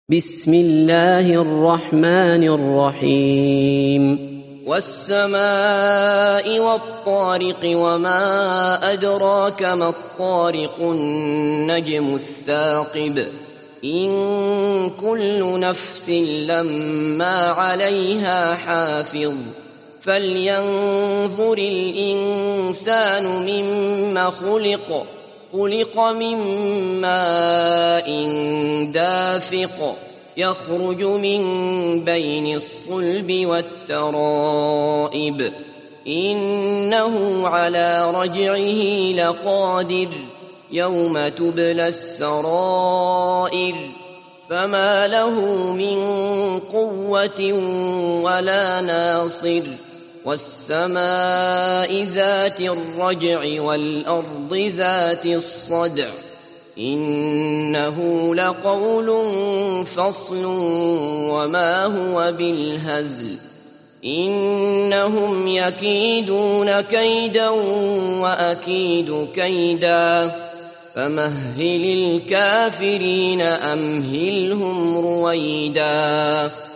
بسم الله الرحمن الرحيم والسماء والطارق وما أدراك ما الطارق النجم الثاقب إن كل نفس لما عليها حافظ فلينظر الإنسان مما خلق من ماء دافق يخرج من بين الصلب والترائب إنه على رجعه لقادر يوم تبلى السرائر فما له من قوة ولا ناصر والسماء ذات الرجع والأرض ذات الصدع إنه لقول فصل وما هو بالهزل إنهم يكيدون كيدا وأكيد كيدا فمهل الكافرين أمهلهم رويدا